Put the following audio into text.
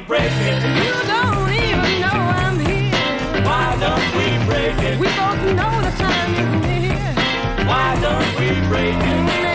break it? You don't even know I'm here. Why don't we break it? We both know the time is near. Why don't we break it?